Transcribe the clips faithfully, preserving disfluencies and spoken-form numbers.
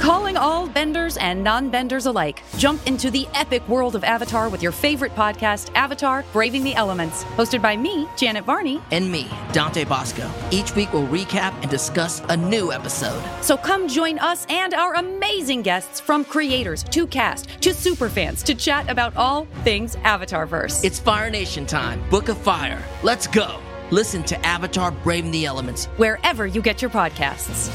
Calling all benders and non-benders alike. Jump into the epic world of Avatar with your favorite podcast, Avatar: Braving the Elements. Hosted by me, Janet Varney. And me, Dante Bosco. Each week we'll recap and discuss a new episode. So come join us and our amazing guests, from creators to cast to superfans, to chat about all things Avatarverse. It's Fire Nation time. Book of Fire. Let's go. Listen to Avatar: Braving the Elements wherever you get your podcasts.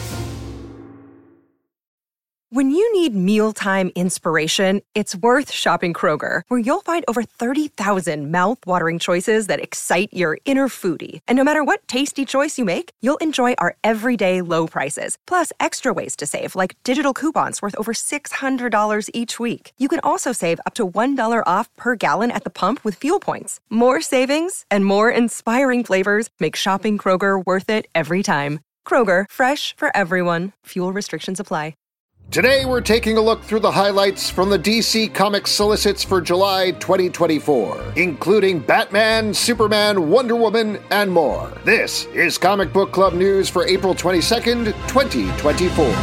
When you need mealtime inspiration, it's worth shopping Kroger, where you'll find over thirty thousand mouth-watering choices that excite your inner foodie. And no matter what tasty choice you make, you'll enjoy our everyday low prices, plus extra ways to save, like digital coupons worth over six hundred dollars each week. You can also save up to one dollar off per gallon at the pump with fuel points. More savings and more inspiring flavors make shopping Kroger worth it every time. Kroger, fresh for everyone. Fuel restrictions apply. Today we're taking a look through the highlights from the D C Comics solicits for July twenty twenty-four, including Batman, Superman, Wonder Woman, and more. This is Comic Book Club News for April twenty-second, twenty twenty-four.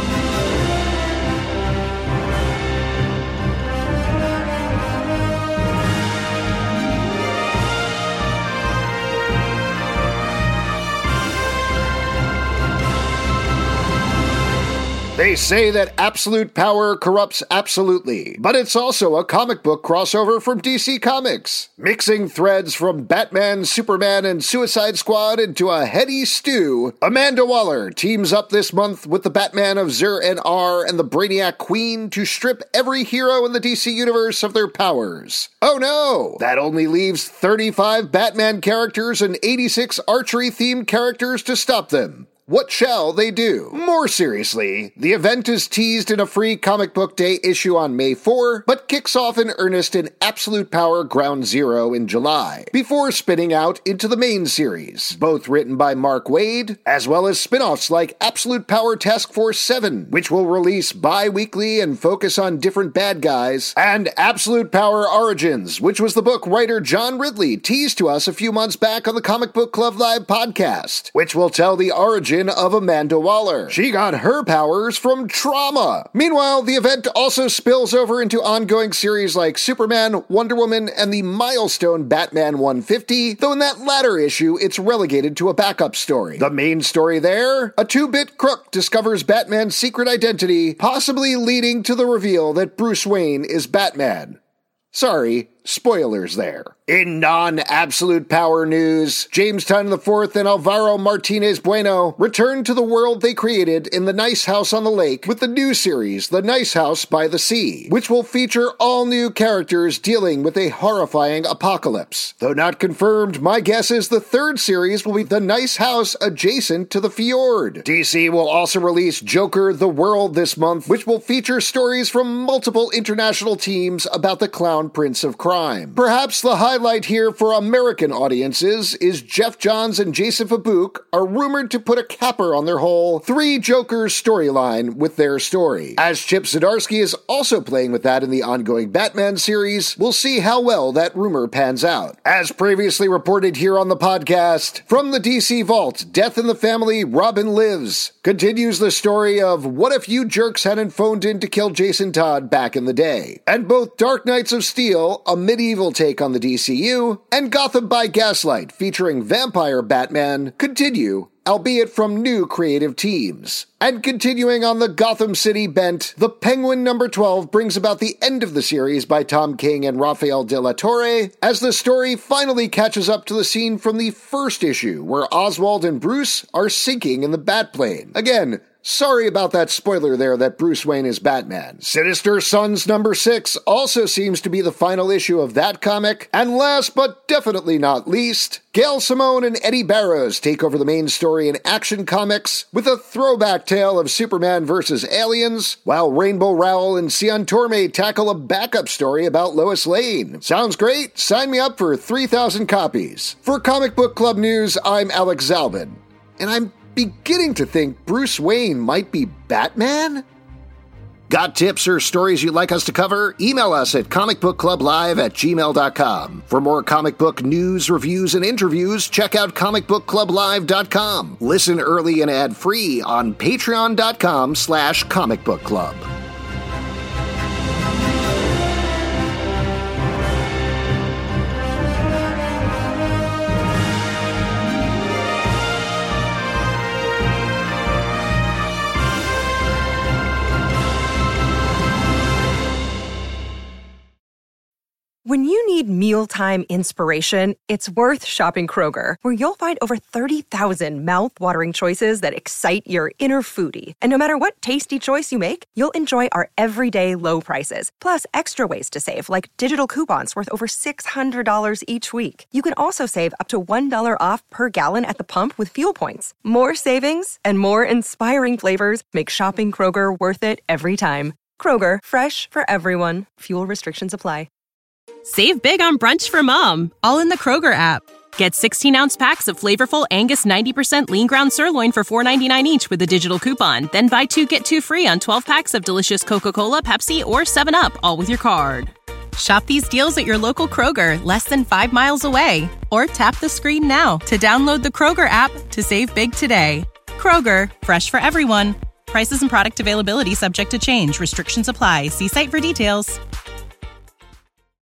They say that absolute power corrupts absolutely, but it's also a comic book crossover from D C Comics, mixing threads from Batman, Superman, and Suicide Squad into a heady stew. Amanda Waller teams up this month with the Batman of Zur-En-Arrh and the Brainiac Queen to strip every hero in the D C universe of their powers. Oh no! That only leaves thirty-five Batman characters and eighty-six archery-themed characters to stop them. What shall they do? More seriously, the event is teased in a free Comic Book Day issue on May fourth, but kicks off in earnest in Absolute Power Ground Zero in July, before spinning out into the main series, both written by Mark Waid, as well as spin-offs like Absolute Power Task Force seven, which will release bi-weekly and focus on different bad guys, and Absolute Power Origins, which was the book writer John Ridley teased to us a few months back on the Comic Book Club Live podcast, which will tell the origin of Amanda Waller. She got her powers from trauma. Meanwhile, the event also spills over into ongoing series like Superman, Wonder Woman, and the milestone Batman one fifty, though in that latter issue, it's relegated to a backup story. The main story there? A two-bit crook discovers Batman's secret identity, possibly leading to the reveal that Bruce Wayne is Batman. Sorry, spoilers there. In non-absolute power news, James Tynion the fourth and Alvaro Martinez Bueno return to the world they created in The Nice House on the Lake with the new series, The Nice House by the Sea, which will feature all new characters dealing with a horrifying apocalypse. Though not confirmed, my guess is the third series will be The Nice House adjacent to the fjord. D C will also release Joker: The World this month, which will feature stories from multiple international teams about the Clown Prince of Crime. Perhaps the highlight here for American audiences is Jeff Johns and Jason Fabuk are rumored to put a capper on their whole Three Jokers storyline with their story. As Chip Zdarsky is also playing with that in the ongoing Batman series, we'll see how well that rumor pans out. As previously reported here on the podcast, from the D C Vault, Death in the Family, Robin Lives continues the story of what if you jerks hadn't phoned in to kill Jason Todd back in the day. And both Dark Knights of Steel, a medieval take on the D C U, and Gotham by Gaslight, featuring Vampire Batman, continue, albeit from new creative teams. And continuing on the Gotham City bent, The Penguin number twelve brings about the end of the series by Tom King and Rafael de la Torre, as the story finally catches up to the scene from the first issue, where Oswald and Bruce are sinking in the Batplane. Again, sorry about that spoiler there that Bruce Wayne is Batman. Sinister Sons number six also seems to be the final issue of that comic. And last but definitely not least, Gail Simone and Eddie Barrows take over the main story in Action Comics with a throwback tale of Superman versus aliens, while Rainbow Rowell and Sion Torme tackle a backup story about Lois Lane. Sounds great? Sign me up for three thousand copies. For Comic Book Club News, I'm Alex Zalbin. And I'm beginning to think Bruce Wayne might be Batman? Got tips or stories you'd like us to cover? Email us at comicbookclublive at gmail dot com. For more comic book news, reviews, and interviews, check out comic book club live dot com. Listen early and ad-free on patreon dot com slash comicbookclub. Need mealtime inspiration? It's worth shopping Kroger, where you'll find over thirty thousand mouth-watering choices that excite your inner foodie. And no matter what tasty choice you make, you'll enjoy our everyday low prices, plus extra ways to save, like digital coupons worth over six hundred dollars each week. You can also save up to one dollar off per gallon at the pump with fuel points. More savings and more inspiring flavors make shopping Kroger worth it every time. Kroger, fresh for everyone. Fuel restrictions apply. Save big on brunch for mom, all in the Kroger app. Get sixteen-ounce packs of flavorful Angus ninety percent lean ground sirloin for four ninety-nine each with a digital coupon. Then buy two, get two free on twelve packs of delicious Coca-Cola, Pepsi, or seven up, all with your card. Shop these deals at your local Kroger, less than five miles away. Or tap the screen now to download the Kroger app to save big today. Kroger, fresh for everyone. Prices and product availability subject to change. Restrictions apply. See site for details.